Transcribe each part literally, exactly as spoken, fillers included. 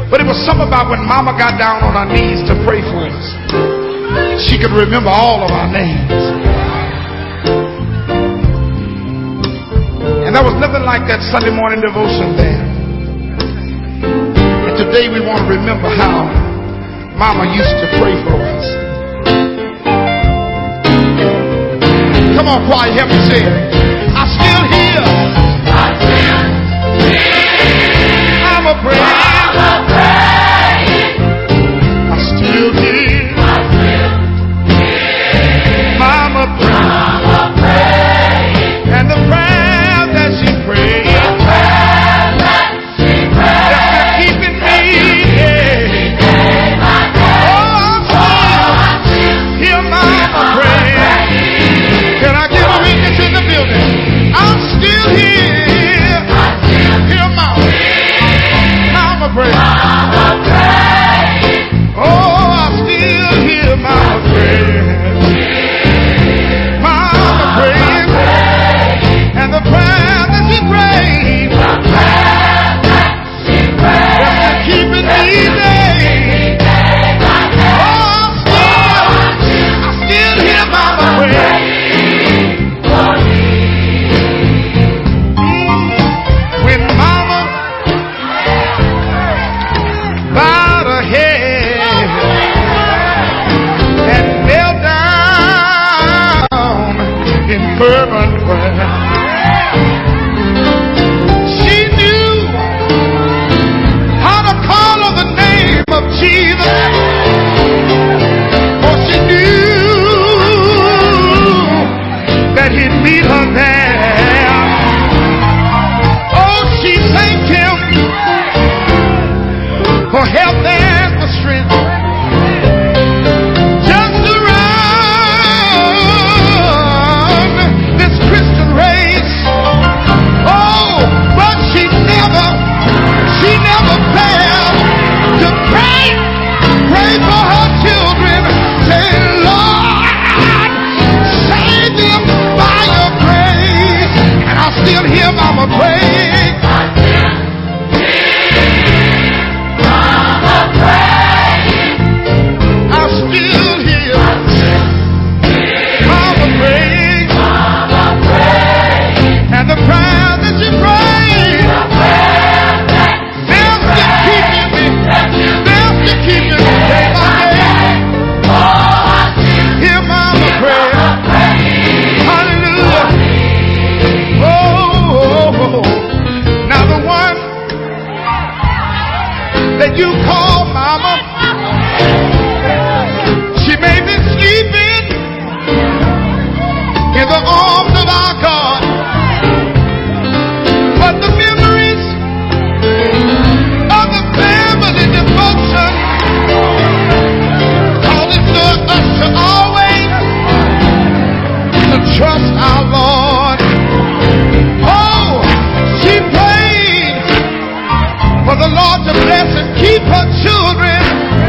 But it was something about when Mama got down on her knees to pray for us. She could remember all of our names. And there was nothing like that Sunday morning devotion there. And today we want to remember how Mama used to pray for us. Come on, choir, help me sing. I still hear. I still hear. Mama praying. Mama praying. I still hear. I still hear. Mama praying. Mama praying. And the prayer that she prayed. The prayer that she prayed. That's been keeping me. Yeah. Oh, I still hear Mama praying. Can I get a witness in the building? I'm still here. I still hear Mama. Mama pray. Mama pray. Oh, I still hear Mama pray. Mama praying. And the prayer that she prayed. The prayer that she prayed. That's been keeping me easy. Oh, I'm still, I still hear Mama pray. When Mama bowed her head and knelt down in fervent prayer, she knew how to call on the name of Jesus, for she knew that he'd meet her there. Oh, she thanked him for health and for strength, just to run this Christian race. Oh, but she never, she never failed to pray, pray for her children. Say, Lord, save them by your grace. And I still hear Mama pray. I still hear Mama pray. I still hear Mama pray. Mama pray. And the prayer that she prayed, the prayer that they're still keeping me. They're still keeping me day by day. Oh, I still hear Mama pray. Hallelujah. Oh, oh, oh. Now the one that you call Mama, she may be sleeping in the arms of our God, but the memories of the family devotion cause it to us to always to trust our Lord. Oh, she prayed for the Lord to bless and keep her children.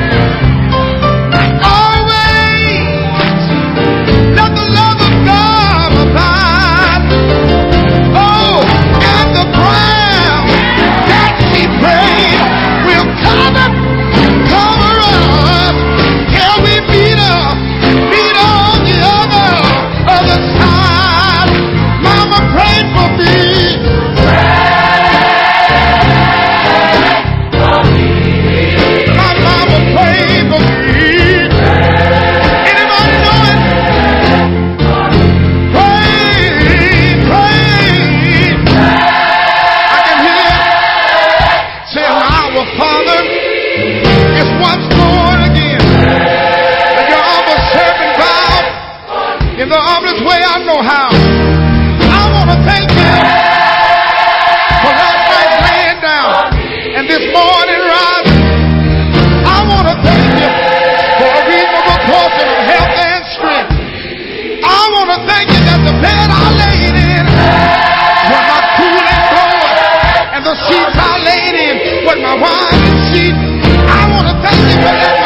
Always let the love of God abide. Oh, and the prayer that she prayed will cover, cover us till we meet her, meet her on the other, other side. Mama prayed for me. My mama prayed for me. Anybody know it? Pray, pray. I can hear it saying, Our Father is once born again. And your humble servant bowed in the humblest way I know how. I want to thank you for last night laying down and this morning rising. I want to thank you for a reasonable portion of health and strength. I want to thank you that the bed I laid in was my cool and cold, and the sheets I laid in was my wine and sheet. I want to thank you for that.